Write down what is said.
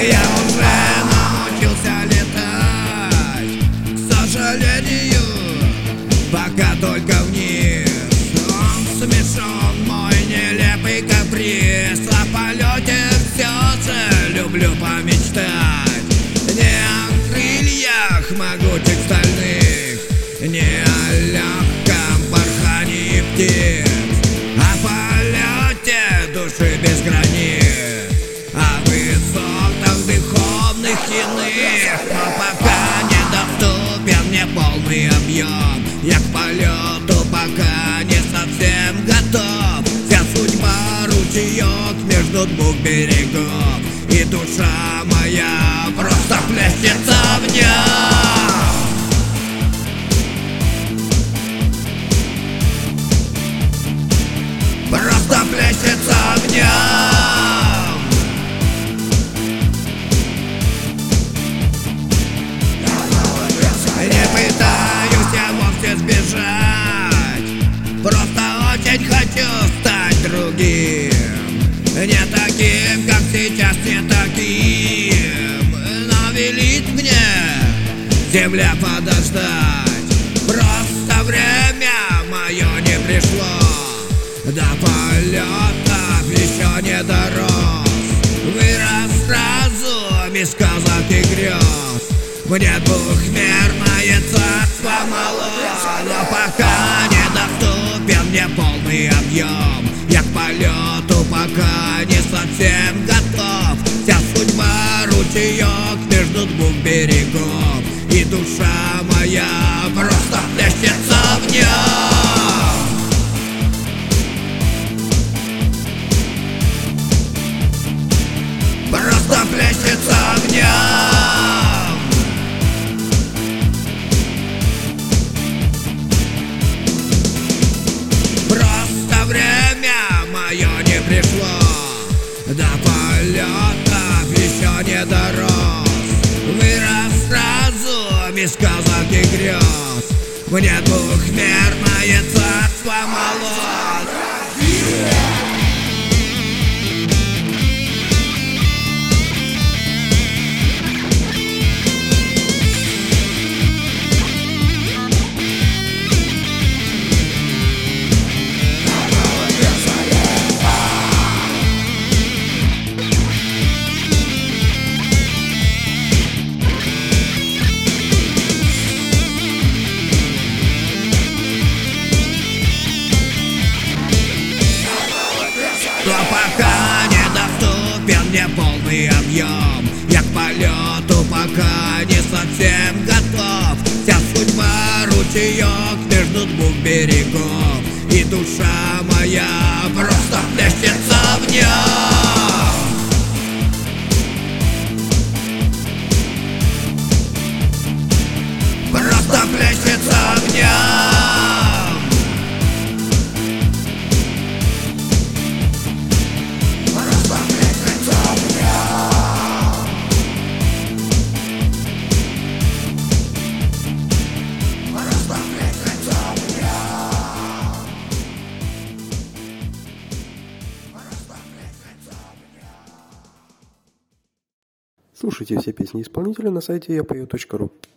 Я уже научился летать, к сожалению, пока только вниз. Он смешон, мой нелепый каприз. О полете все же люблю помечтать. Не о крыльях могучих стальных, не о легком порхании птиц, о полете души без границ, о высотах духовных иных. Но пока недоступен мне полный объем, я к полету пока не совсем готов. Вся судьба ручеек между двух берегов, и душа моя просто плещется в нем. Просто плещется в нем. Не пытаюсь я вовсе сбежать, просто очень хочу стать другим. Не таким, как сейчас, не таким, но велит мне земля подождать. Просто время мое не пришло, до полетов еще не дорос. Вырос сразу без сказок и грез. Мне двухмерное царство мало, но пока недоступен мне полный объем. Я к полету пока не совсем готов. Вся судьба ручеек между двух берегов, и душа моя просто плещется в нем. Просто плещется в нем. Просто время мое не пришло, до полетов еще не дорос. Вырос сразу без сказок и грез. Мне двухмерное царство мало. Но пока недоступен мне полный объем, я к полету пока не совсем готов. Вся судьба ручеек между двух берегов, и душа моя просто плещется в нем. Просто плещется в нем. Слушайте все песни исполнителя на сайте yapayot.ru.